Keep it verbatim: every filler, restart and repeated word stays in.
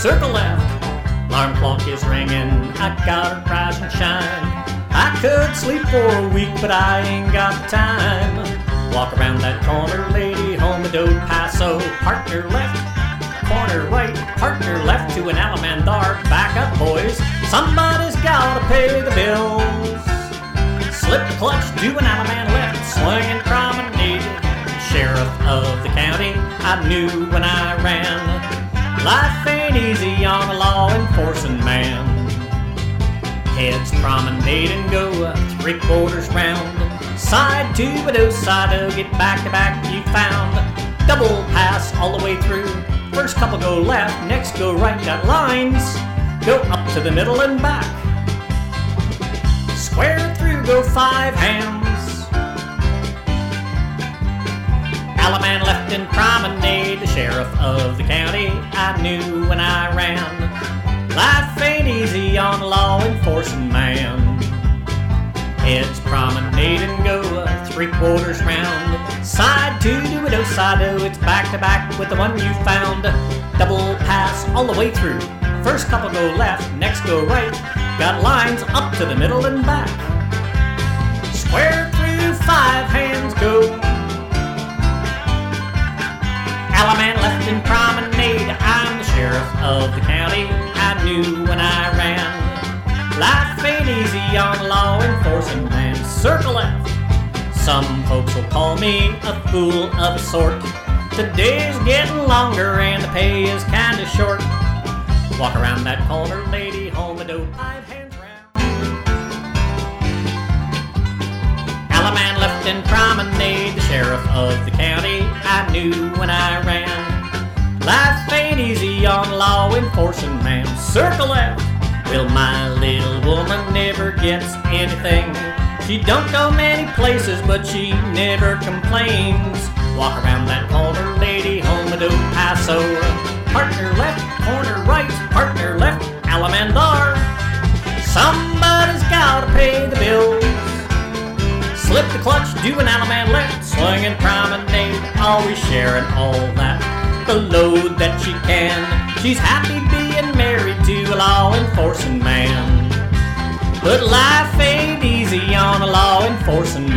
circle left. Alarm clock is ringing, I gotta rise and shine. I could sleep for a week, but I ain't got the time. Walk around that corner, lady, home of El Paso. Partner left, corner right, partner left to an Alamandar. Back up, boys, somebody's gotta pay the bills. Slip the clutch, do an Alaman left, swinging promenade. Sheriff of the county, I knew when I ran. Life ain't easy on a law enforcing man. Heads promenade and go three quarters round. Side to a side to get back to back you found. Double pass all the way through. First couple go left, next go right. Got lines, go up to the middle and back. Square through go five hands. Alaman left in promenade, the sheriff of the county, I knew when I ran. Life ain't easy on a law enforcing man. Heads promenade and go three quarters round. Side to do it, oh side oh, it's back to back with the one you found. Double pass all the way through. First couple go left, next go right. Got lines up to the middle and back. Square through five hands go. Alaman left in promenade, I'm the sheriff of the county, I knew when I ran. Life ain't easy on a law enforcing man. Circle left. Some folks will call me a fool of a sort. Today's getting longer and the pay is kinda short. Walk around that corner, lady, home of dope, five hands round. Alaman left in promenade, the sheriff of the county, I knew when I ran. Life ain't easy on a law enforcing man. Circle left. Well, my little woman never gets anything. She don't go many places, but she never complains. Walk around that corner, lady, home of El Paso. Partner left, corner right, partner left, Alamandar. Somebody's gotta pay the bills. Slip the clutch, do an Alaman left, swinging promenade, always sharing all that, the load that she can. She's happy being married to a law enforcing man. But life ain't easy on a law enforcing man.